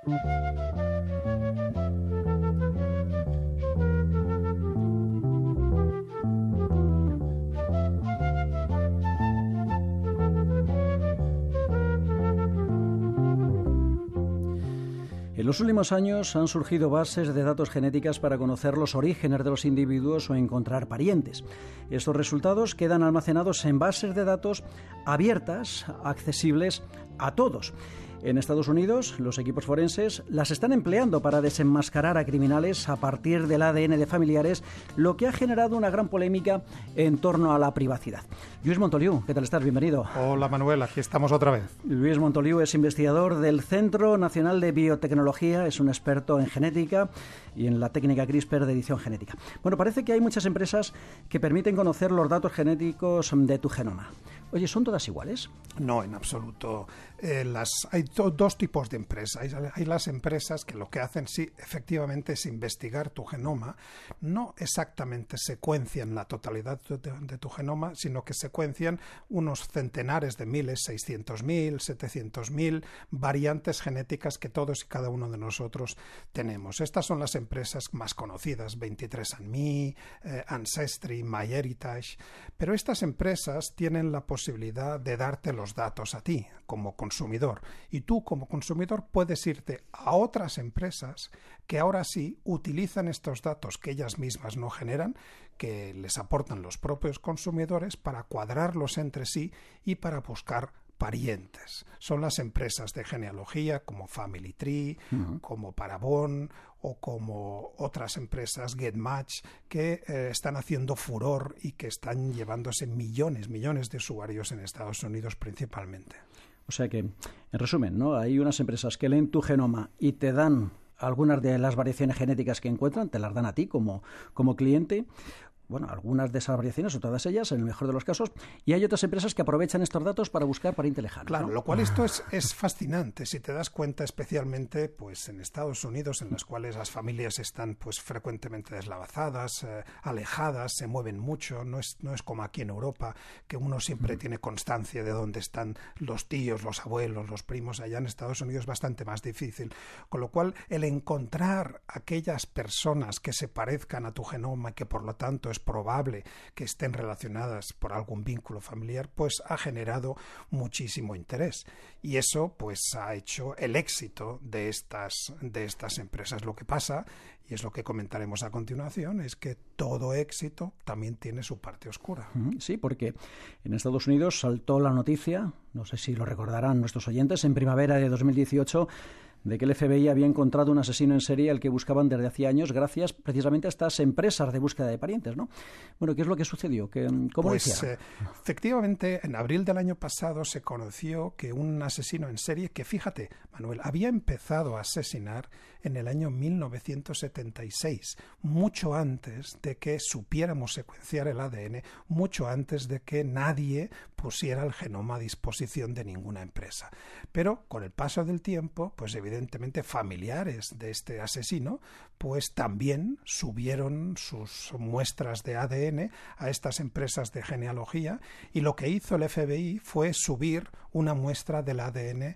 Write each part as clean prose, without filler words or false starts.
En los últimos años han surgido bases de datos genéticas para conocer los orígenes de los individuos o encontrar parientes. Estos resultados quedan almacenados en bases de datos abiertas, accesibles a todos. En Estados Unidos, los equipos forenses las están empleando para desenmascarar a criminales a partir del ADN de familiares, lo que ha generado una gran polémica en torno a la privacidad. Lluís Montoliu, ¿qué tal estás? Bienvenido. Hola Manuel, aquí estamos otra vez. Lluís Montoliu es investigador del Centro Nacional de Biotecnología, es un experto en genética y en la técnica CRISPR de edición genética. Bueno, parece que hay muchas empresas que permiten conocer los datos genéticos de tu genoma. Oye, ¿son todas iguales? No, en absoluto. Hay dos tipos de empresas. Hay las empresas que lo que hacen, sí, efectivamente, es investigar tu genoma. No exactamente secuencian la totalidad de tu genoma, sino que secuencian unos centenares de miles, 600.000, 700.000 variantes genéticas que todos y cada uno de nosotros tenemos. Estas son las empresas más conocidas, 23andMe, Ancestry, MyHeritage. Pero estas empresas tienen la posibilidad de darte los datos a ti como consumidor, y tú como consumidor puedes irte a otras empresas que ahora sí utilizan estos datos que ellas mismas no generan, que les aportan los propios consumidores para cuadrarlos entre sí y para buscar parientes. Son las empresas de genealogía como Family Tree, como Parabon o como otras empresas, GetMatch, que están haciendo furor y que están llevándose millones de usuarios en Estados Unidos principalmente. O sea que, en resumen, ¿no? Hay unas empresas que leen tu genoma y te dan algunas de las variaciones genéticas que encuentran, te las dan a ti como cliente. Bueno, algunas de esas variaciones o todas ellas, en el mejor de los casos, y hay otras empresas que aprovechan estos datos para buscar pariente lejano. Claro, ¿no? Lo cual esto es fascinante, si te das cuenta, especialmente pues en Estados Unidos, en las cuales las familias están pues frecuentemente deslavazadas, alejadas, se mueven mucho, no es como aquí en Europa, que uno siempre tiene constancia de dónde están los tíos, los abuelos, los primos. Allá en Estados Unidos es bastante más difícil, con lo cual el encontrar aquellas personas que se parezcan a tu genoma y que por lo tanto es probable que estén relacionadas por algún vínculo familiar, pues ha generado muchísimo interés, y eso pues ha hecho el éxito de estas empresas. Lo que pasa, y es lo que comentaremos a continuación, es que todo éxito también tiene su parte oscura. Sí, porque en Estados Unidos saltó la noticia, no sé si lo recordarán nuestros oyentes, en primavera de 2018, de que el FBI había encontrado un asesino en serie al que buscaban desde hacía años, gracias precisamente a estas empresas de búsqueda de parientes, ¿no? Bueno, ¿qué es lo que sucedió? ¿Cómo lo hicieron? Efectivamente, en abril del año pasado se conoció que un asesino en serie, que fíjate, Manuel, había empezado a asesinar en el año 1976, mucho antes de que supiéramos secuenciar el ADN, mucho antes de que nadie pusiera el genoma a disposición de ninguna empresa. Pero con el paso del tiempo, pues evidentemente familiares de este asesino pues también subieron sus muestras de ADN a estas empresas de genealogía, y lo que hizo el FBI fue subir una muestra del ADN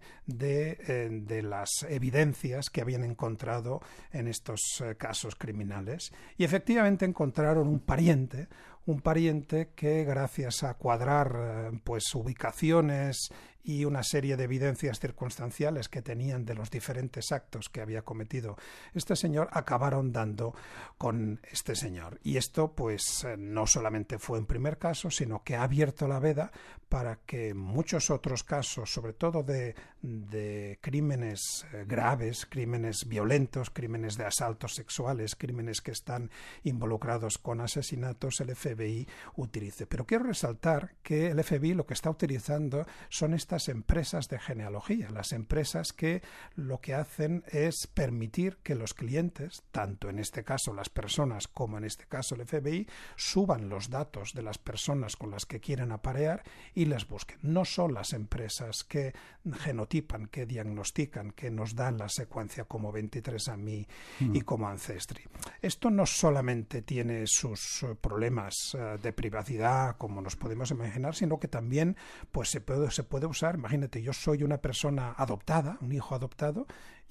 de las evidencias que habían encontrado en estos casos criminales, y efectivamente encontraron un pariente que, gracias a cuadrar pues ubicaciones y una serie de evidencias circunstanciales que tenían de los diferentes actos que había cometido este señor, acabaron dando con este señor. Y esto pues no solamente fue un primer caso, sino que ha abierto la veda para que muchos otros casos, sobre todo de crímenes graves, crímenes violentos, crímenes de asaltos sexuales, crímenes que están involucrados con asesinatos, el FBI utilice. Pero quiero resaltar que el FBI lo que está utilizando son estas empresas de genealogía, las empresas que lo que hacen es permitir que los clientes, tanto en este caso las personas como en este caso el FBI, suban los datos de las personas con las que quieren aparear y las busquen. No son las empresas que genotipan, que diagnostican, que nos dan la secuencia como 23andMe y como Ancestry. Esto no solamente tiene sus problemas de privacidad, como nos podemos imaginar, sino que también pues se puede usar. Imagínate, yo soy una persona adoptada, un hijo adoptado,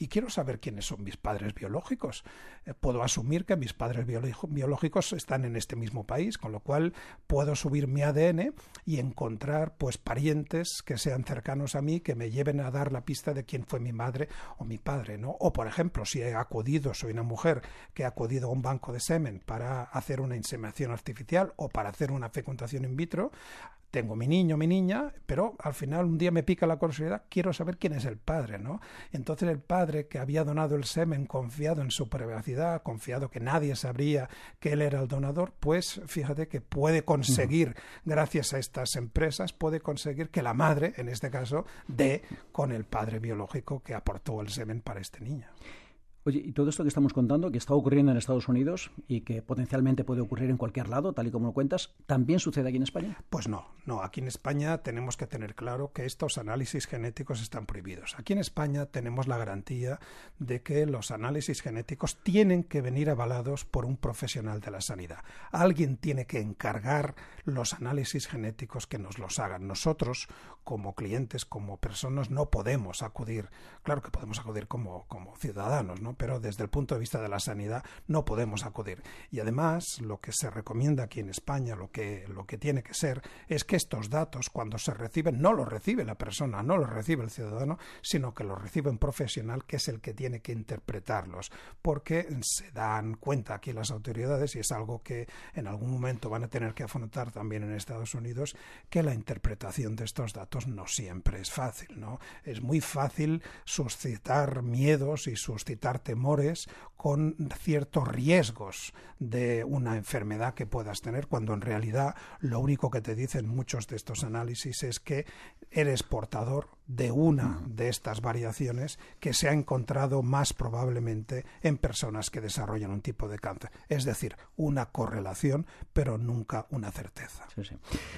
y quiero saber quiénes son mis padres biológicos. Puedo asumir que mis padres biológicos están en este mismo país, con lo cual puedo subir mi ADN y encontrar pues parientes que sean cercanos a mí, que me lleven a dar la pista de quién fue mi madre o mi padre, ¿no? O por ejemplo, si soy una mujer que ha acudido a un banco de semen para hacer una inseminación artificial o para hacer una fecundación in vitro, tengo mi niño, mi niña, pero al final un día me pica la curiosidad, quiero saber quién es el padre, ¿no? Entonces el padre que había donado el semen, confiado en su privacidad, confiado que nadie sabría que él era el donador, pues fíjate que puede conseguir, gracias a estas empresas, puede conseguir que la madre, en este caso, dé con el padre biológico que aportó el semen para este niño. Oye, y todo esto que estamos contando, que está ocurriendo en Estados Unidos y que potencialmente puede ocurrir en cualquier lado, tal y como lo cuentas, ¿también sucede aquí en España? Pues no. Aquí en España tenemos que tener claro que estos análisis genéticos están prohibidos. Aquí en España tenemos la garantía de que los análisis genéticos tienen que venir avalados por un profesional de la sanidad. Alguien tiene que encargar los análisis genéticos que nos los hagan. Nosotros, como clientes, como personas, no podemos acudir. Claro que podemos acudir como ciudadanos, ¿no? Pero desde el punto de vista de la sanidad no podemos acudir. Y además, lo que se recomienda aquí en España, lo que tiene que ser, es que estos datos, cuando se reciben, no los recibe la persona, no los recibe el ciudadano, sino que los recibe un profesional que es el que tiene que interpretarlos, porque se dan cuenta aquí las autoridades, y es algo que en algún momento van a tener que afrontar también en Estados Unidos, que la interpretación de estos datos no siempre es fácil, ¿no? Es muy fácil suscitar miedos y suscitar temores con ciertos riesgos de una enfermedad que puedas tener, cuando en realidad lo único que te dicen muchos de estos análisis es que eres portador de una de estas variaciones que se ha encontrado más probablemente en personas que desarrollan un tipo de cáncer. Es decir, una correlación, pero nunca una certeza. Sí.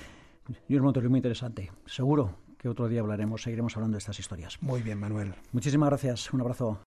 Luis Montero, muy interesante. Seguro que otro día seguiremos hablando de estas historias. Muy bien, Manuel. Muchísimas gracias. Un abrazo.